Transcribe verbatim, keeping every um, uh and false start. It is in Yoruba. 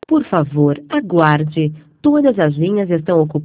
Por favor, aguarde. Todas as linhas estão ocupadas.